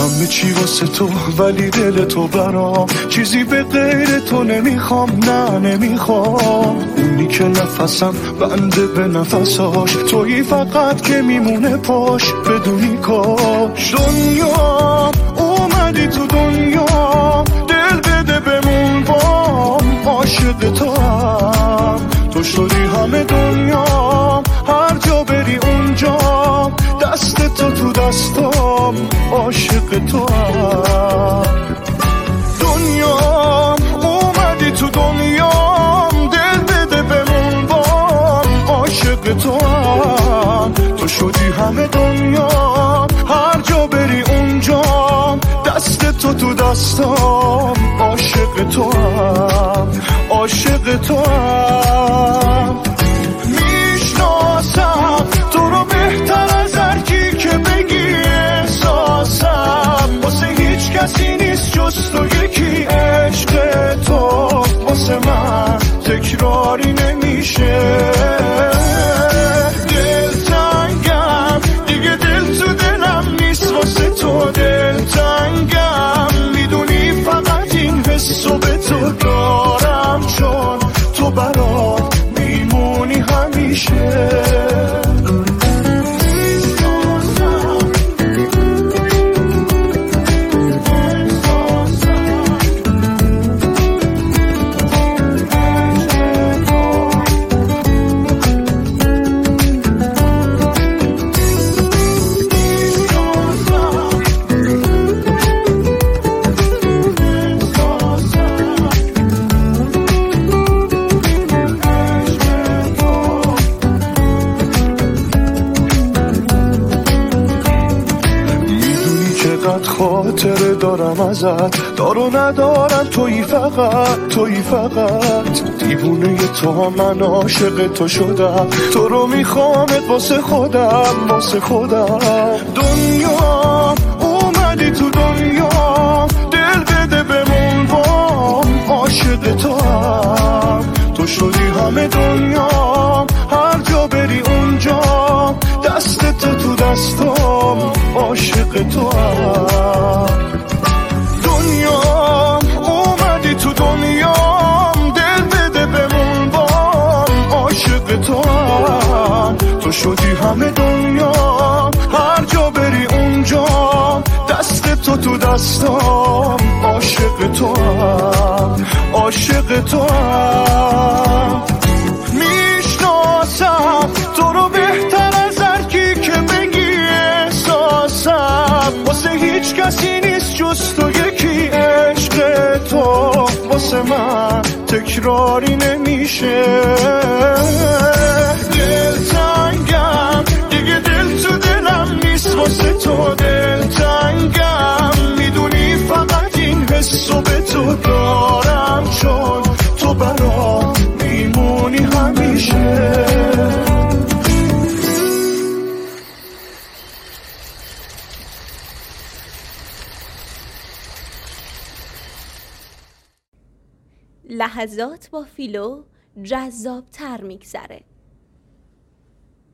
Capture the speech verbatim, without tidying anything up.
همه چی واسه تو ولی دل تو برام چیزی به غیر تو نمیخوام، نه نمیخوام. اونی که نفسم بنده به نفساش، تویی فقط که میمونه پاش بدونی کاش. دنیا اومدی تو دنیا، دل بده بمون بام، عاشق تو هم تو شدی همه دنیا، هر جا بری اونجا دست تو تو دستام، عاشق تو هم. دنیا اومدی تو دنیا، دل بده بمون بام، عاشق تو هم تو شدی همه دنیا، هر جا بری اونجا دست تو تو دستام، عاشق تو هم عاشق تو هم. میشناسم تو رو بهتر از هر کی که بگی احساسم، واسه هیچ کسی نیست جز تو یکی. عشق تو واسه من تکراری نمیشه، دلتنگم دیگه دل تو دلم نیست واسه تو، دلتنگم میدونی فقط این حسو به تو دارم، چون تو برام میمونی همیشه. خاطره دارم ازت، دارو ندارم تویی فقط، تویی فقط. دیوونه تو من عاشق تو شدم، تو رو میخوامت واسه خودم، واسه خودم. دنیا اومدی تو دنیا، دل بده بمون بام، عاشق تو هم تو شدی همه دنیا، هر جا بری اونجا دست تو تو دستام، عاشق تو هم. دنیا اومدی تو دنیا، دل بده بمون بام، عاشق تو هم تو شدی همه دنیا، هر جا بری اونجا دست تو تو دستام، عاشق تو هم عاشق تو هم. میشناسم تو رو بهتر از هر کی که بگی احساسم، واسه هیچ کسی نیست جز تو یکی. عشق تو واسه من تکراری نمیشه، دلتنگم دیگه دل تو دلم نیست واسه تو، دلتنگم میدونی فقط این حسو به تو دارم، چون تو برام میمونی همیشه. لحظات با فیلو جذاب تر میگذره.